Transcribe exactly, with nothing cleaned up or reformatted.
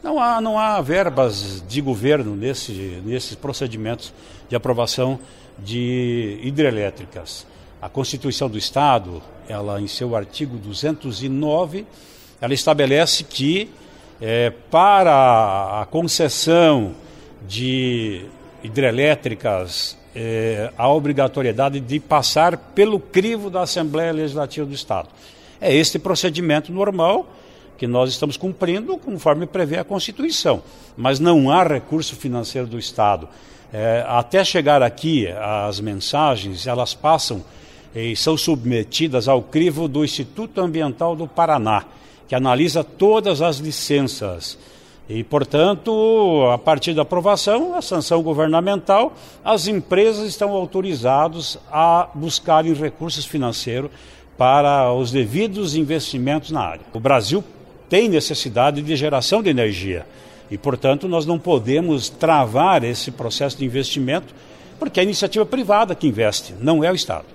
Não há, não há verbas de governo nesse, nesses procedimentos de aprovação de hidrelétricas. A Constituição do Estado, ela em seu artigo duzentos e nove, ela estabelece que é, para a concessão de hidrelétricas é, a obrigatoriedade de passar pelo crivo da Assembleia Legislativa do Estado. É este procedimento normal que nós estamos cumprindo conforme prevê a Constituição, mas não há recurso financeiro do Estado. É, até chegar aqui, as mensagens, elas passam e são submetidas ao crivo do Instituto Ambiental do Paraná, que analisa todas as licenças. E, portanto, a partir da aprovação, a sanção governamental, as empresas estão autorizadas a buscarem recursos financeiros para os devidos investimentos na área. O Brasil tem necessidade de geração de energia e, portanto, nós não podemos travar esse processo de investimento porque é a iniciativa privada que investe, não é o Estado.